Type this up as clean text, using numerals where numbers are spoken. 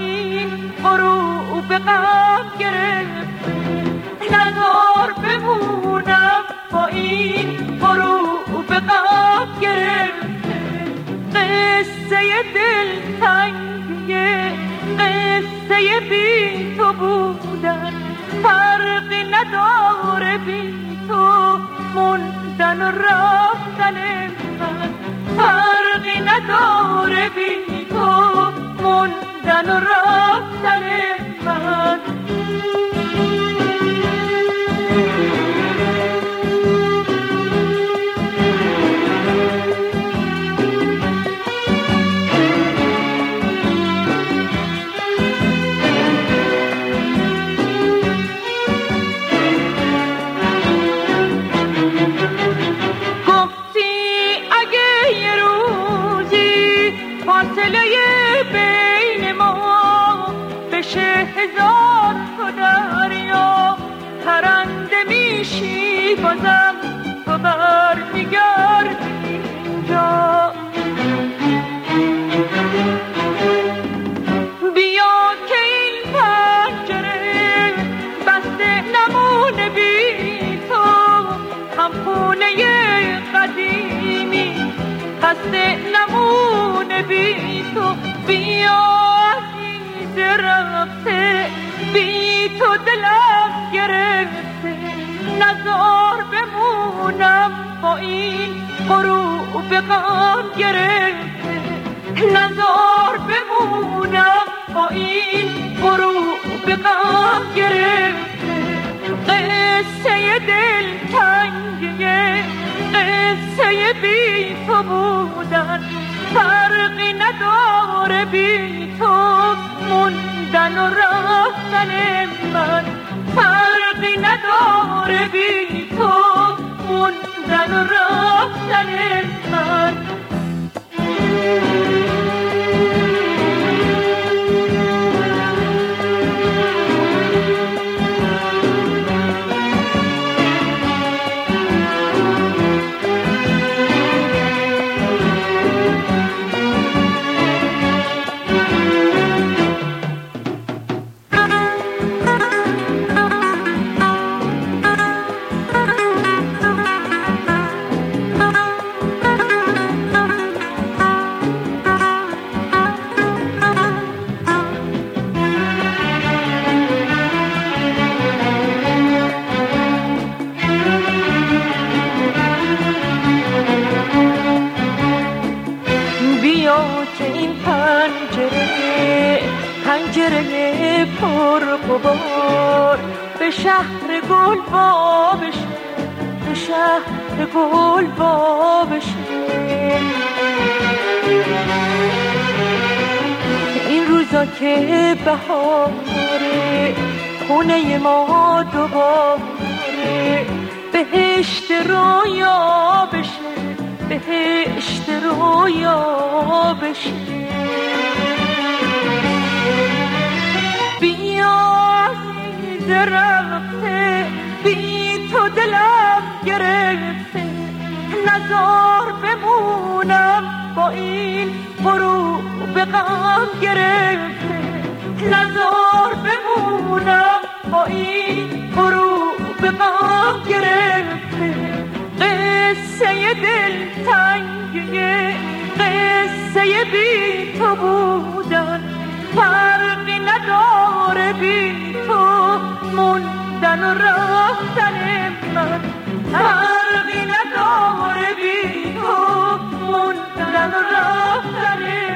این فرو به غم گرفته، نزار بمونم با این فرو به غم گرفته. قصه دلتنگیه، قصه بی تو بودن، فرقی نداره بی تو موندن و رفتن من، فرقی نداره بی تو موندن و رفتن من. هزار تو دریا پرنده میشی، بازم تو برمیگردی اینجا. بیا که این پنجره بسته نمونه بی تو، هم خونه قدیمی خسته نمونه بی تو. بیا رفته بی تو دلم گرفته، نزار بمونم با این فرو به غم گرفته، نزار بمونم با این فرو به غم گرفته. قصه دلتنگیه، قصه بی تو بودن، فرقی نداره بی تو موندن و رفتن من، فرقی نداره بی تو موندن و رفتن من. پنجره پر غبار به شهر گل وا بشه، به شهر گل وا بشه. این روزا که بهاره خونه ما دوباره بهشت رویا بشه، بهشت رویا بشه. رفته بی تو دلم گرفته، نزار بمونم با این فرو به غم گرفته، نزار بمونم با این فرو به غم گرفته. قصه دلتنگیه، قصه بی تو بودن، فرقی نداره بی تو موندن و رفتن من، فرقی نداره بی تو موندن و رفتن